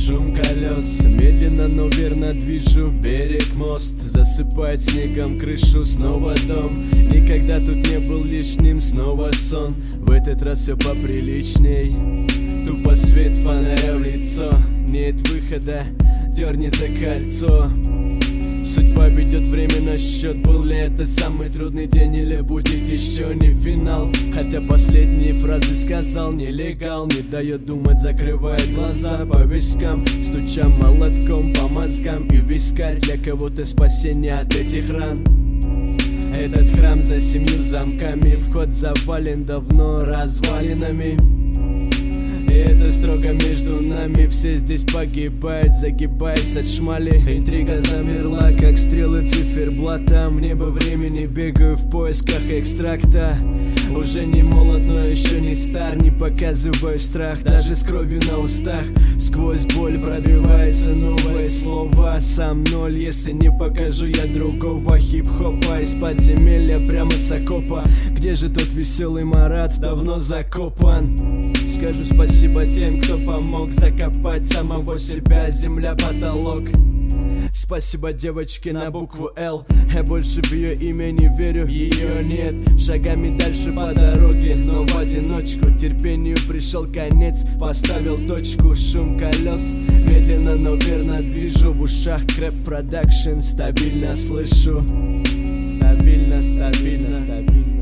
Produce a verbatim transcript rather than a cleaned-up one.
шум колес. Медленно, но верно движу берег, мост. Засыпает снегом крышу, снова дом. Никогда тут не был лишним, снова сон. В этот раз все поприличней. Тупо свет фонаря в лицо. Нет выхода, дернет за кольцо. Судьба ведет время на счет. Был ли это самый трудный день или будет еще не финал? Хотя последние фразы сказал нелегал. Не дает думать, закрывает глаза по вискам, стуча молотком по мозгам. И вискарь для кого-то спасение от этих ран. Этот храм за семью замками, вход завален давно развалинами. И это строго между нами. Все здесь погибают, загибаясь от шмали. Интрига замерла, как стрелы циферблата. В небо времени бегаю в поисках экстракта. Уже не молод, но еще не стар. Не показываю страх, даже с кровью на устах. Сквозь боль пробивается новое слово. Сам ноль, если не покажу я другого хип-хопа. Из подземелья прямо с окопа. Где же тот веселый Марат? Давно закопан. Скажу спасибо тем, кто помог закопать самого себя. Земля, потолок. Спасибо девочке на букву Л. Я больше в ее имя не верю, ее нет. Шагами дальше по дороге, но в одиночку. Терпению пришел конец, поставил точку. Шум колес, медленно, но верно движу. В ушах Крэп Продакшн, стабильно слышу. Стабильно, стабильно, стабильно.